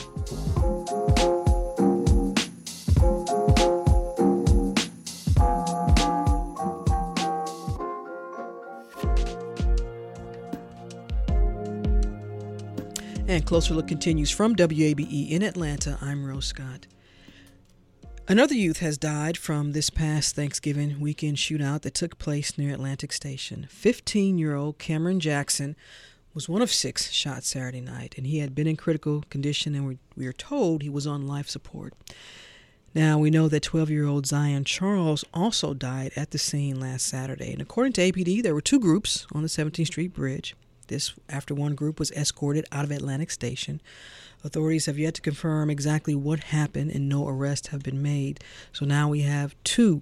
D: And Closer Look continues from W A B E in Atlanta. I'm Rose Scott. Another youth has died from this past Thanksgiving weekend shootout that took place near Atlantic Station. fifteen-year-old Cameron Jackson was one of six shot Saturday night, and he had been in critical condition, and we, we are told he was on life support. Now, we know that twelve-year-old Zion Charles also died at the scene last Saturday, and according to A P D, there were two groups on the seventeenth Street Bridge. This after one group was escorted out of Atlantic Station. Authorities have yet to confirm exactly what happened, and no arrests have been made. So now we have two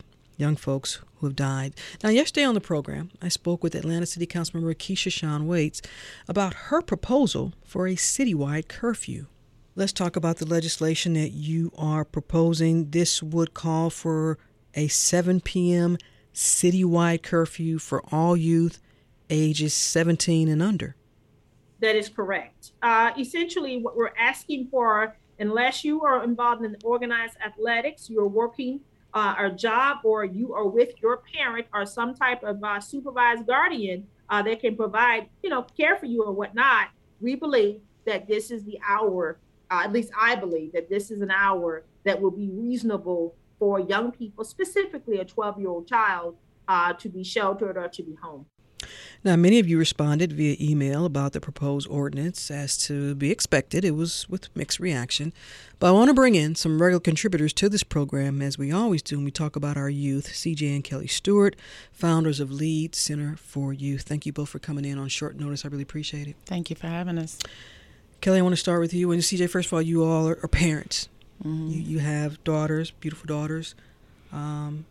D: young folks who have died. Now, yesterday on the program, I spoke with Atlanta City Councilmember Keisha Shawn Waits about her proposal for a citywide curfew. Let's talk about the legislation that you are proposing. This would call for a seven p.m. citywide curfew for all youth ages seventeen and under.
E: That is correct. Uh, essentially, what we're asking for, unless you are involved in organized athletics, you're working uh, a job, or you are with your parent or some type of uh, supervised guardian uh, that can provide, you know, care for you or whatnot, we believe that this is the hour, uh, at least I believe that this is an hour that will be reasonable for young people, specifically a twelve-year-old child, uh, to be sheltered or to be home.
D: Now, many of you responded via email about the proposed ordinance. As to be expected, it was with mixed reaction. But I want to bring in some regular contributors to this program, as we always do when we talk about our youth. C J and Kelly Stewart, founders of LEAD Center for Youth. Thank you both for coming in on short notice. I really appreciate it.
K: Thank you for having us.
D: Kelly, I want to start with you. And C J, first of all, you all are, are parents.
K: Mm-hmm.
D: You, you have daughters, beautiful daughters. Um,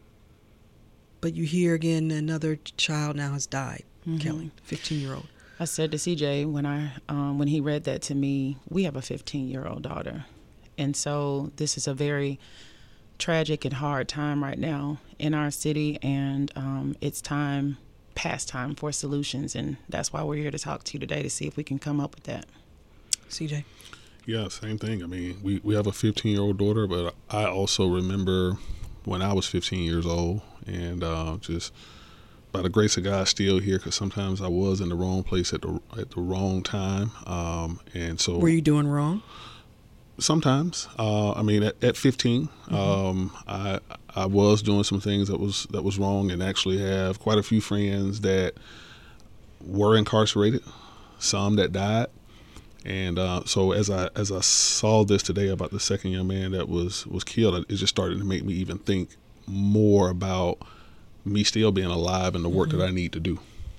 D: but you hear again another child now has died. Mm-hmm. Kelly, fifteen-year-old.
K: I said to C J when I um, when he read that to me, we have a fifteen-year-old daughter. And so this is a very tragic and hard time right now in our city, and um, it's time, past time for solutions, and that's why we're here to talk to you today to see if we can come up with that.
D: C J?
L: Yeah, same thing. I mean, we, we have a fifteen-year-old daughter, but I also remember when I was fifteen years old, and uh, just by the grace of God, still here, because sometimes I was in the wrong place at the at the wrong time. Um, and so,
D: were you doing wrong?
L: Sometimes. Uh, I mean, at, at fifteen, mm-hmm. um, I I was doing some things that was that was wrong, and actually have quite a few friends that were incarcerated, some that died. And uh, so as I as I saw this today about the second young man that was was killed, it just started to make me even think more about me still being alive and the work mm-hmm. that I need to do.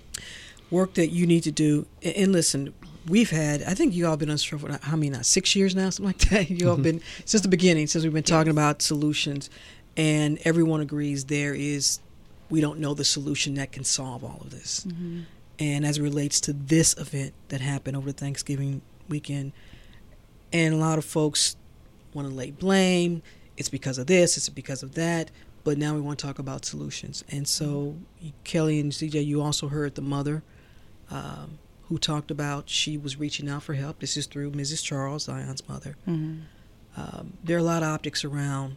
D: Work that you need to do. And listen, we've had, I think you all been on struggle for how many now, six years now, something like that. You all mm-hmm. been, since the beginning, since we've been talking yes. about solutions, and everyone agrees there is, we don't know the solution that can solve all of this. Mm-hmm. And as it relates to this event that happened over Thanksgiving weekend, and a lot of folks want to lay blame. It's because of this, it's because of that. But now we want to talk about solutions. And so, Kelly and C J, you also heard the mother um, who talked about she was reaching out for help. This is through Missus Charles, Zion's mother. Mm-hmm. Um, there are a lot of optics around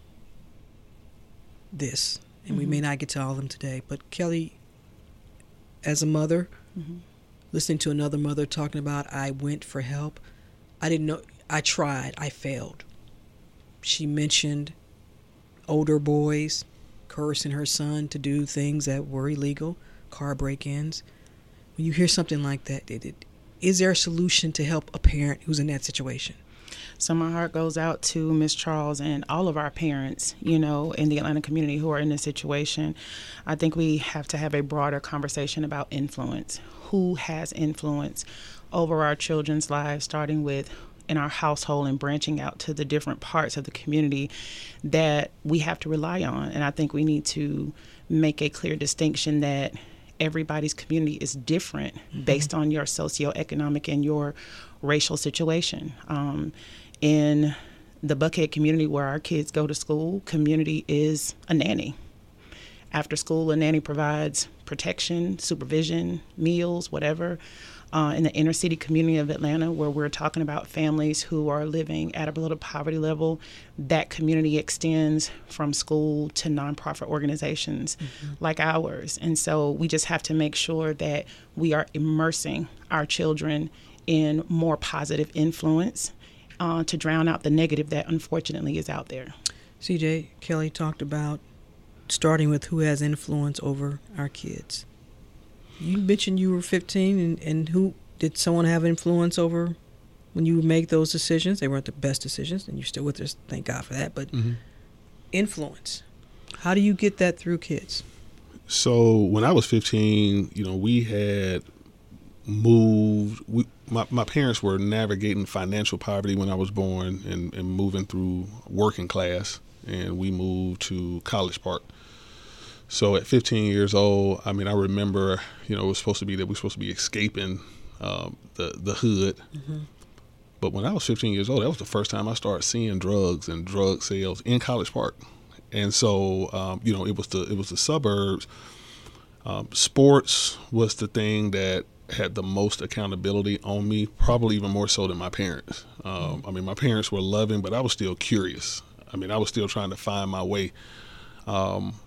D: this, and mm-hmm. we may not get to all of them today. But Kelly, as a mother, mm-hmm. listening to another mother talking about, I went for help. I didn't know, I tried, I failed. She mentioned older boys cursing her son to do things that were illegal, car break-ins. When you hear something like that, it, it, is there a solution to help a parent who's in that situation?
K: So my heart goes out to Miz Charles and all of our parents, you know, in the Atlanta community who are in this situation. I think we have to have a broader conversation about influence. Who has influence over our children's lives, starting with in our household and branching out to the different parts of the community that we have to rely on. And I think we need to make a clear distinction that everybody's community is different mm-hmm. based on your socioeconomic and your racial situation. Um, in the Buckhead community where our kids go to school, community is a nanny. After school, a nanny provides protection, supervision, meals, whatever. Uh, in the inner city community of Atlanta, where we're talking about families who are living at a below the poverty level, that community extends from school to nonprofit organizations mm-hmm. like ours. And so we just have to make sure that we are immersing our children in more positive influence uh, to drown out the negative that unfortunately is out there.
D: C J, Kelly talked about starting with who has influence over our kids. You mentioned you were fifteen, and, and who did someone have influence over when you make those decisions? They weren't the best decisions, and you're still with us, thank God for that. But mm-hmm. influence, how do you get that through kids?
L: So when I was fifteen, you know, we had moved. We, my, my parents were navigating financial poverty when I was born and, and moving through working class, and we moved to College Park. So at fifteen years old, I mean, I remember, you know, it was supposed to be that we were supposed to be escaping um, the, the hood. Mm-hmm. But when I was fifteen years old, that was the first time I started seeing drugs and drug sales in College Park. And so, um, you know, it was the it was the suburbs. Um, sports was the thing that had the most accountability on me, probably even more so than my parents. Um, I mean, my parents were loving, but I was still curious. I mean, I was still trying to find my way. Um,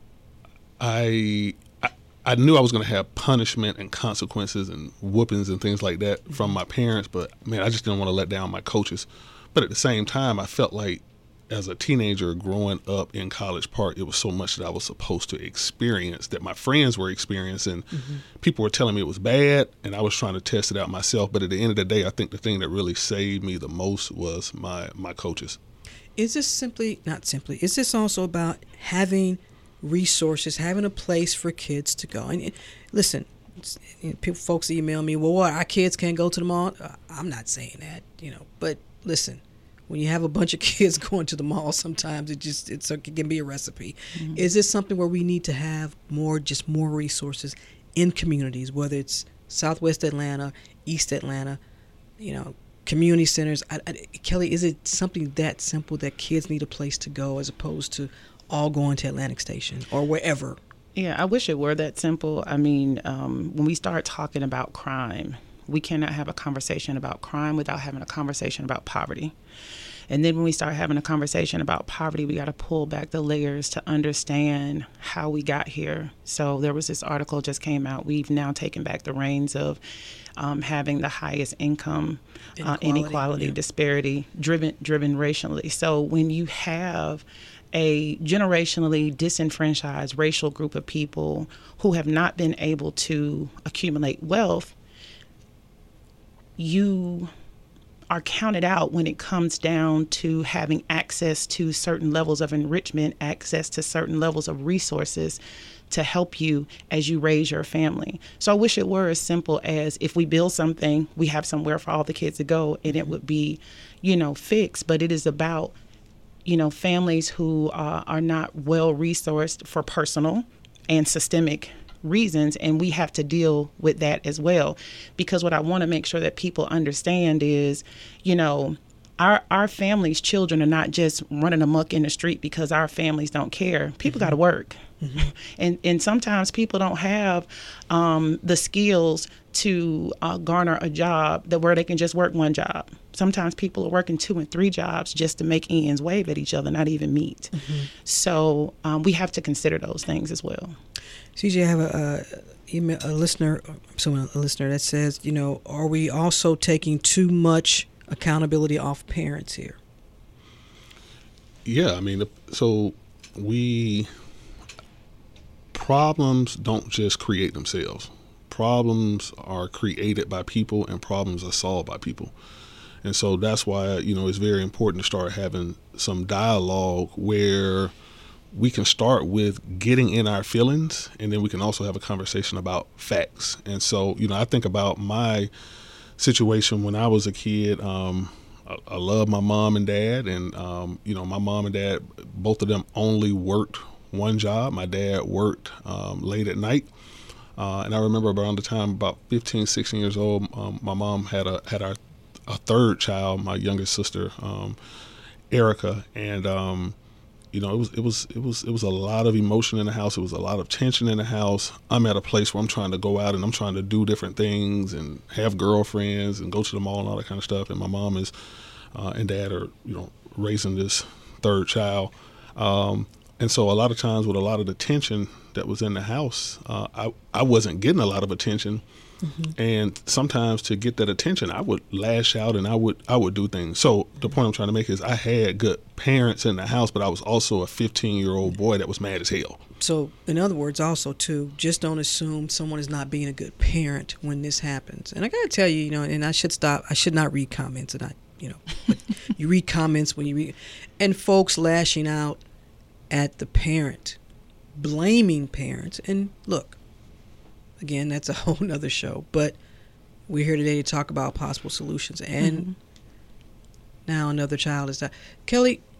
L: I, I I knew I was going to have punishment and consequences and whoopings and things like that from my parents, but man, I just didn't want to let down my coaches. But at the same time, I felt like as a teenager growing up in College Park, it was so much that I was supposed to experience that my friends were experiencing. Mm-hmm. People were telling me it was bad, and I was trying to test it out myself. But at the end of the day, I think the thing that really saved me the most was my, my coaches.
D: Is this simply, not simply, is this also about having resources, having a place for kids to go? And listen, people, folks email me, well, what, our kids can't go to the mall? I'm not saying that, you know, but listen, when you have a bunch of kids going to the mall, sometimes it just it's, it can be a recipe. Mm-hmm. Is this something where we need to have more, just more resources in communities, whether it's Southwest Atlanta, East Atlanta, you know, community centers? I, I, Kelly, is it something that simple that kids need a place to go as opposed to all going to Atlantic Station or wherever?
K: Yeah, I wish it were that simple. I mean, um, when we start talking about crime, we cannot have a conversation about crime without having a conversation about poverty. And then when we start having a conversation about poverty, we got to pull back the layers to understand how we got here. So there was this article just came out. We've now taken back the reins of um, having the highest income uh, inequality, inequality yeah. disparity, driven driven racially. So when you have a generationally disenfranchised racial group of people who have not been able to accumulate wealth, you are counted out when it comes down to having access to certain levels of enrichment, access to certain levels of resources to help you as you raise your family. So I wish it were as simple as if we build something, we have somewhere for all the kids to go and it would be, you know, fixed. But it is about, you know, families who uh, are not well resourced for personal and systemic reasons, and we have to deal with that as well. Because what I want to make sure that people understand is, you know, our our families' children are not just running amok in the street because our families don't care. People mm-hmm. got to work. Mm-hmm. And and sometimes people don't have um, the skills to uh, garner a job that where they can just work one job. Sometimes people are working two and three jobs just to make ends wave at each other, not even meet. Mm-hmm. So um, we have to consider those things as well.
D: C J, I have a, a, email, a listener, someone a listener that says, you know, are we also taking too much accountability off parents here?
L: Yeah, I mean, so we problems don't just create themselves. Problems are created by people, and problems are solved by people. And so that's why, you know, it's very important to start having some dialogue where we can start with getting in our feelings, and then we can also have a conversation about facts. And so, you know, I think about my situation when I was a kid. Um, I, I love my mom and dad, and, um, you know, my mom and dad, both of them only worked one job. My dad worked um, late at night. Uh, and I remember around the time about fifteen, sixteen years old, um, my mom had a had our a third child, my youngest sister, um, Erica, and um, you know, it was it was it was it was a lot of emotion in the house. It was a lot of tension in the house. I'm at a place where I'm trying to go out and I'm trying to do different things and have girlfriends and go to the mall and all that kind of stuff. And my mom is uh, and dad are, you know, raising this third child. Um, and so a lot of times with a lot of the tension that was in the house, uh, I I wasn't getting a lot of attention. Mm-hmm. And sometimes to get that attention, I would lash out and I would I would do things. So the point I'm trying to make is I had good parents in the house, but I was also a fifteen-year-old boy that was mad as hell.
D: So in other words, also, too, just don't assume someone is not being a good parent when this happens. And I got to tell you, you know, and I should stop. I should not read comments. And I, you know, but you read comments when you read. And folks lashing out at the parent, blaming parents. And look. Again, that's a whole nother show, but we're here today to talk about possible solutions. And mm-hmm. now another child is died. Kelly,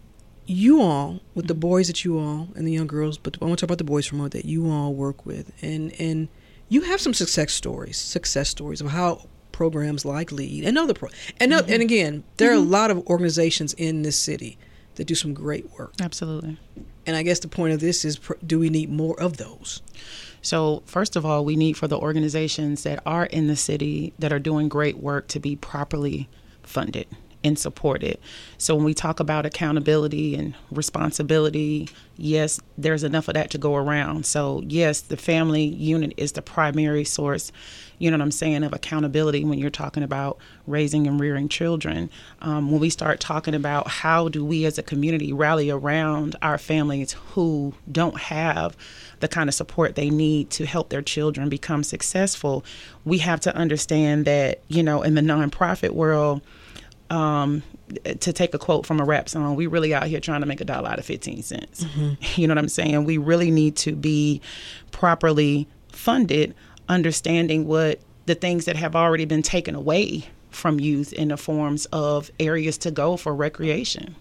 D: you all, with the boys that you all, and the young girls, but I want to talk about the boys for a moment, that you all work with, and, and you have some success stories, success stories of how programs like LEAD and other pro, and, mm-hmm. and again, there mm-hmm. are a lot of organizations in this city that do some great work.
K: Absolutely.
D: And I guess the point of this is, do we need more of those?
K: So first of all, we need for the organizations that are in the city that are doing great work to be properly funded and supported. So when we talk about accountability and responsibility, yes, there's enough of that to go around. So yes, the family unit is the primary source, you know what I'm saying, of accountability when you're talking about raising and rearing children. Um, when we start talking about how do we as a community rally around our families who don't have the kind of support they need to help their children become successful, we have to understand that, you know, in the nonprofit world, Um, to take a quote from a rap song, we really out here trying to make a dollar out of fifteen cents. Mm-hmm. You know what I'm saying? We really need to be properly funded, understanding what the things that have already been taken away from youth in the forms of areas to go for recreation.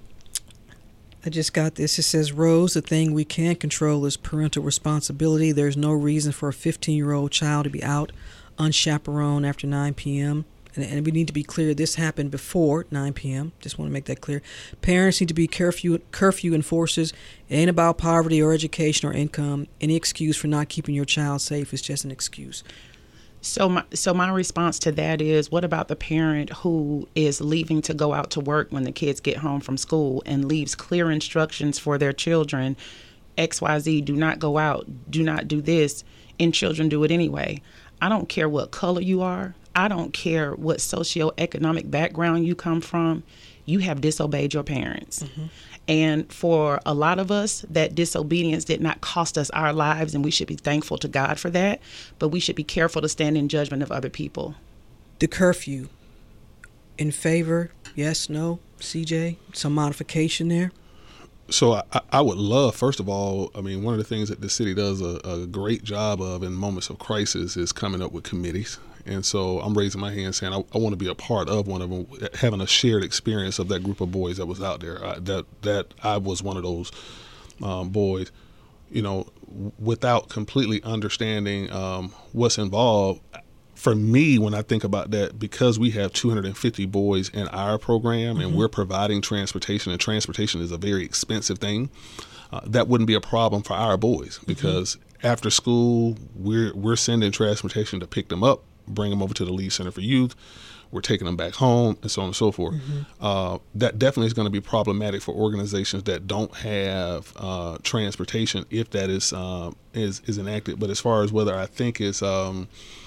D: I just got this. It says, Rose, the thing we can't control is parental responsibility. There's no reason for a fifteen-year-old child to be out unchaperoned after nine p.m., and we need to be clear, this happened before nine p.m. Just want to make that clear. Parents need to be curfew, curfew enforcers. It ain't about poverty or education or income. Any excuse for not keeping your child safe is just an excuse.
K: So my, so my response to that is, what about the parent who is leaving to go out to work when the kids get home from school and leaves clear instructions for their children, X Y Z, do not go out, do not do this, and children do it anyway? I don't care what color you are. I don't care what socioeconomic background you come from. You have disobeyed your parents. Mm-hmm. And for a lot of us, that disobedience did not cost us our lives, and we should be thankful to God for that. But we should be careful to stand in judgment of other people.
D: The curfew, in favor, yes, no, C J, some modification there?
L: So I, I would love, first of all, I mean, one of the things that the city does a, a great job of in moments of crisis is coming up with committees. And so I'm raising my hand saying I, I want to be a part of one of them, having a shared experience of that group of boys that was out there. I, that that I was one of those um, boys, you know, without completely understanding um, what's involved. For me, when I think about that, because we have two hundred fifty boys in our program mm-hmm. and we're providing transportation, and transportation is a very expensive thing, uh, that wouldn't be a problem for our boys, because mm-hmm. after school, we're we're sending transportation to pick them up, bring them over to the Lead Center for Youth. We're taking them back home, and so on and so forth. Mm-hmm. Uh, that definitely is going to be problematic for organizations that don't have uh, transportation, if that is uh, is is enacted. But as far as whether I think it's um,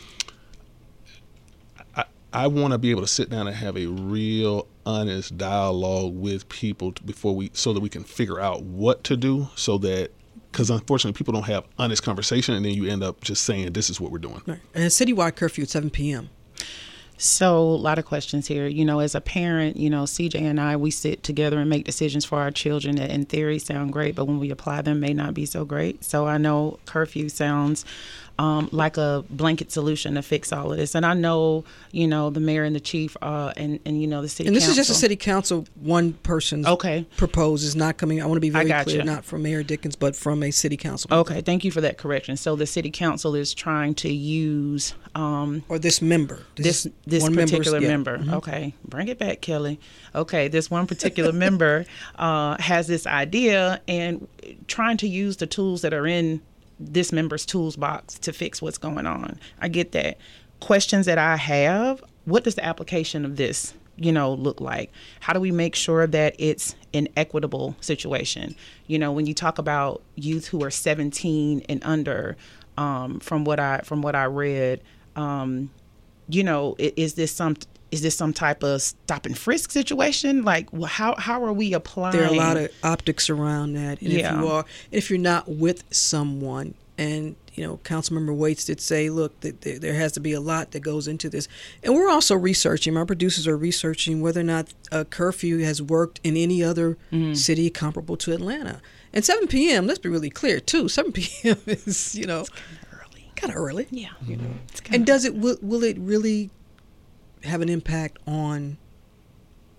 L: I want to be able to sit down and have a real honest dialogue with people before we, so that we can figure out what to do, so that, because unfortunately people don't have honest conversation, and then you end up just saying this is what we're doing.
D: Right. And a citywide curfew at seven p.m.
K: So a lot of questions here. You know, as a parent, you know, C J and I, we sit together and make decisions for our children that in theory sound great, but when we apply them may not be so great. So I know curfew sounds um, like a blanket solution to fix all of this. And I know, you know, the mayor and the chief uh, and, and, you know, the city council.
D: And this council. is just a city council, one person's
K: okay. proposed
D: is not coming. I want to be very clear,
K: you.
D: not from Mayor Dickens, but from a city council.
K: Okay, thank you for that correction. So the city council is trying to use... Um,
D: or this member.
K: This this, this particular yeah. member. Mm-hmm. Okay, bring it back, Kelly. Okay, this one particular member uh, has this idea and trying to use the tools that are in this member's tools box to fix what's going on. I get that. Questions that I have, what does the application of this, you know, look like? How do we make sure that it's an equitable situation? You know, when you talk about youth who are seventeen and under, um, from what I from what I read, um, you know, is this some is this some type of stop and frisk situation? Like, how how are we applying?
D: There are a lot of optics around that. And
K: yeah.
D: if you are, if you're not with someone, and you know, Councilmember Waits did say, look, that there has to be a lot that goes into this. And we're also researching, my producers are researching whether or not a curfew has worked in any other mm-hmm. city comparable to Atlanta. And seven p.m., let's be really clear, too. seven p.m. is, you know,
K: it's kind of early.
D: Kind of early.
K: Yeah.
D: You know. It's and does it, will, will it really have an impact on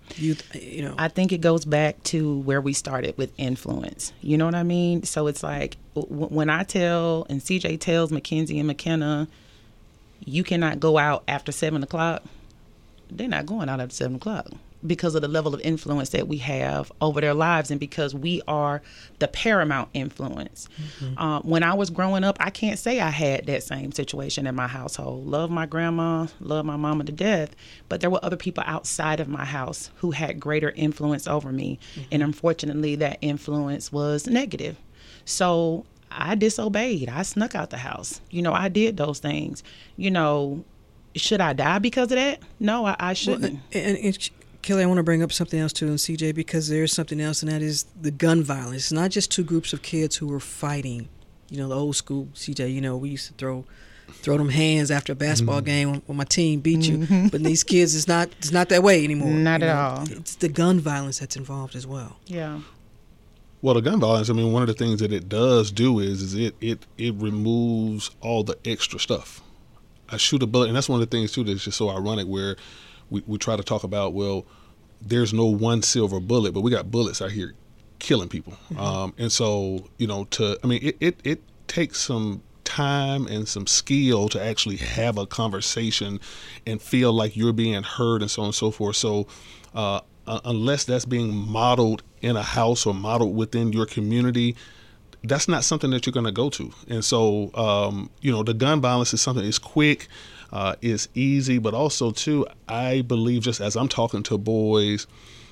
D: youth, you know?
K: I think it goes back to where we started with influence. You know what I mean? So it's like w- when I tell, and C J tells Mackenzie and McKenna, you cannot go out after seven o'clock, they're not going out after seven o'clock because of the level of influence that we have over their lives and because we are the paramount influence. Mm-hmm. Uh, when I was growing up, I can't say I had that same situation in my household. Love my grandma, love my mama to death, but there were other people outside of my house who had greater influence over me. Mm-hmm. And unfortunately, that influence was negative. So I disobeyed. I snuck out the house. You know, I did those things. You know, should I die because of that? No, I, I shouldn't.
D: Well, and, and Kelly, I want to bring up something else too, and C J, because there's something else, and that is the gun violence. It's not just two groups of kids who were fighting. You know, the old school, C J, you know, we used to throw throw them hands after a basketball mm-hmm. game when my team beat you. Mm-hmm. But these kids, it's not it's not that way anymore.
K: Not at
D: know?
K: all.
D: It's the gun violence that's involved as well.
K: Yeah.
L: Well, the gun violence, I mean, one of the things that it does do is, is it, it, it removes all the extra stuff. I shoot a bullet, and that's one of the things, too, that's just so ironic where we, we try to talk about, well, there's no one silver bullet, but we got bullets out here killing people. Mm-hmm. Um, and so, you know, to, I mean, it, it, it takes some time and some skill to actually have a conversation and feel like you're being heard and so on and so forth. So uh, uh, unless that's being modeled in a house or modeled within your community, that's not something that you're going to go to. And so, um, you know, the gun violence is something that's quick. Uh, is easy, but also, too, I believe just as I'm talking to boys,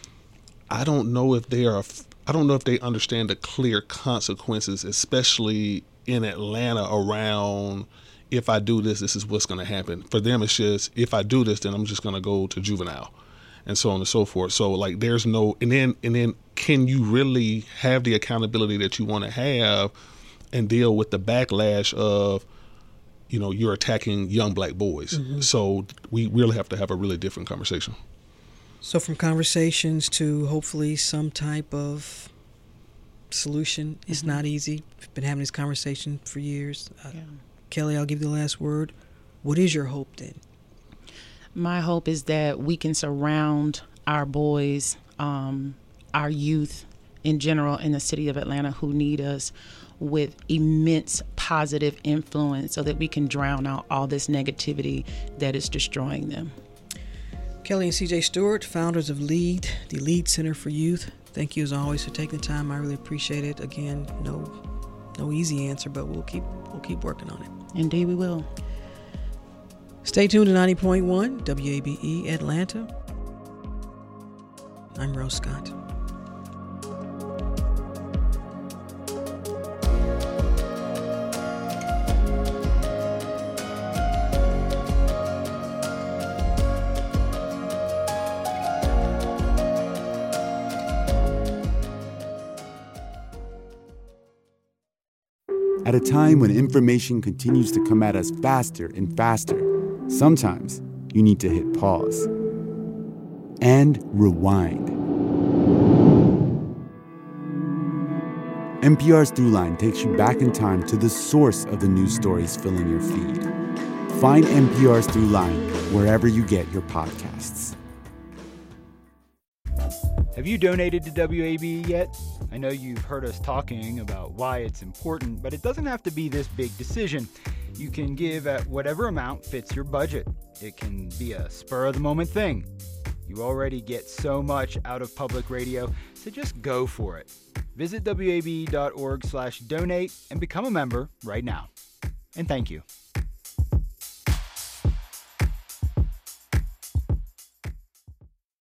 L: I don't know if they are, I don't know if they understand the clear consequences, especially in Atlanta around, if I do this, this is what's going to happen. For them, it's just, if I do this, then I'm just going to go to juvenile and so on and so forth. So, like, there's no, and then, and then can you really have the accountability that you want to have and deal with the backlash of, you know, you're attacking young black boys. Mm-hmm. So we really have to have a really different conversation.
D: So from conversations to hopefully some type of solution. It's mm-hmm. not easy. We've been having this conversation for years. Uh, yeah. Kelly, I'll give you the last word. What is your hope then?
K: My hope is that we can surround our boys, um, our youth in general in the city of Atlanta who need us with immense positive influence so that we can drown out all this negativity that is destroying them.
D: Kelly and C J Stewart, founders of LEAD, the LEAD Center for Youth. Thank you as always for taking the time. I really appreciate it. Again, no no easy answer, but we'll keep we'll keep working on it.
K: Indeed we will.
D: Stay tuned to ninety point one W A B E Atlanta. I'm Rose Scott.
M: At a time when information continues to come at us faster and faster, sometimes you need to hit pause and rewind. N P R's Throughline takes you back in time to the source of the news stories filling your feed. Find N P R's Throughline wherever you get your podcasts.
N: Have you donated to W A B E yet? I know you've heard us talking about why it's important, but it doesn't have to be this big decision. You can give at whatever amount fits your budget. It can be a spur-of-the-moment thing. You already get so much out of public radio, so just go for it. Visit W A B E dot org slash donate and become a member right now. And thank you.